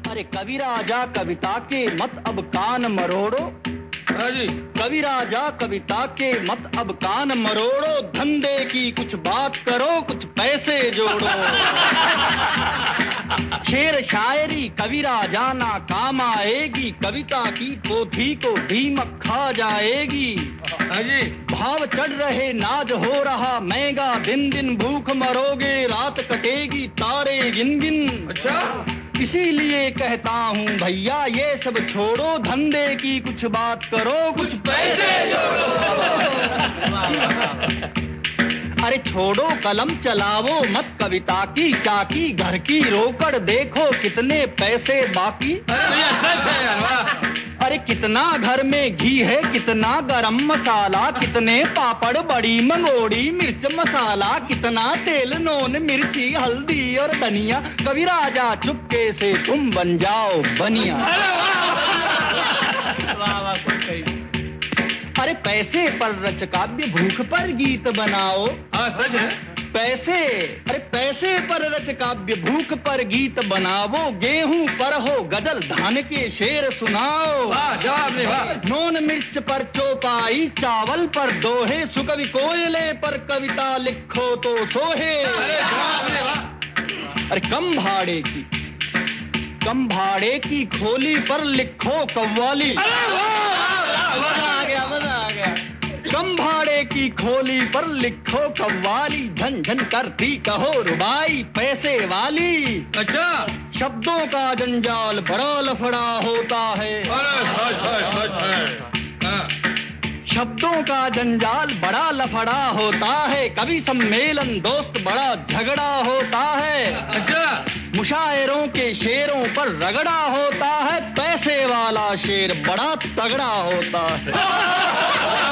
अरे कवि राजा कविता के मत अब कान मरोड़ो। हाँ जी। कवि राजा कविता के मत अब कान मरोड़ो, धंधे की कुछ बात करो, कुछ पैसे जोड़ो। शेर शायरी कवि राजा ना काम आएगी, कविता की पोथी को दीमक खा जाएगी। हाँ जी। भाव चढ़ रहे नाज हो रहा महंगा, दिन दिन भूख मरोगे, रात कटेगी तारे गिन गिन। अच्छा। इसीलिए कहता हूँ भैया ये सब छोड़ो, धंधे की कुछ बात करो, कुछ पैसे जोड़ो। अरे छोड़ो कलम चलाओ मत कविता की चाकी, घर की रोकड़ देखो कितने पैसे बाकी। अरे कितना घर में घी है, कितना गरम मसाला, कितने पापड़ बड़ी मंगोड़ी मिर्च मसाला, कितना तेल नून मिर्ची हल्दी और धनिया, कवि राजा चुपके से तुम बन जाओ बनिया। अरे पैसे पर रच काव्य, भूख पर गीत बनाओ। हाँ सच है। पैसे, अरे पैसे पर रच काव्य, भूख पर गीत बनाओ, गेहूं पर हो गजल, धान के शेर सुनाओ। वाह जवाब नहीं वाह। नून मिर्च पर चौपाई, चावल पर दोहे, सुकवि कोयले पर कविता लिखो तो सोहे। अरे जवाब नहीं वाह। अरे कम भाड़े की खोली पर लिखो कव्वाली। मजा आ गया। कम भाड़े की खोली पर लिखो कव्वाली, झन झन करती कहो रुबाई पैसे वाली। अच्छा। शब्दों का जंजाल बड़ा लफड़ा होता है। अरे सच है। हाँ। शब्दों का जंजाल बड़ा लफड़ा होता है, कवि सम्मेलन दोस्त बड़ा झगड़ा होता है। अच्छा। मुशायरों के शेरों पर रगड़ा होता है, पैसे वाला शेर बड़ा तगड़ा होता है।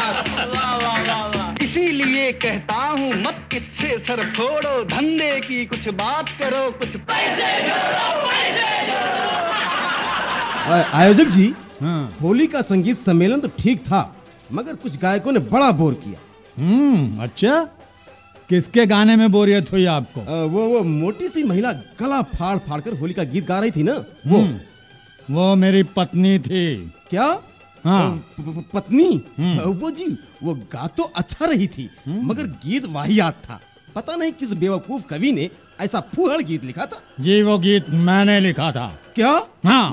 इसीलिए कहता हूँ मत किससे सर फोड़ो, धंधे की कुछ बात करो, कुछ पैसे जोड़ो, पैसे जोड़ो। आयोजक जी, होली का संगीत सम्मेलन तो ठीक था, मगर कुछ गायकों ने बड़ा बोर किया। अच्छा, किसके गाने में बोरियत हुई आपको? वो मोटी सी महिला गला फाड़ फाड़ कर होली का गीत गा रही थी ना, वो मेरी पत्नी थी। क्या? हाँ। पत्नी? वो जी, वो गा तो अच्छा रही थी, मगर गीत वाहियात था। पता नहीं किस बेवकूफ कवि ने ऐसा फूहड़ गीत लिखा था। जी वो गीत मैंने लिखा था। क्या? हाँ।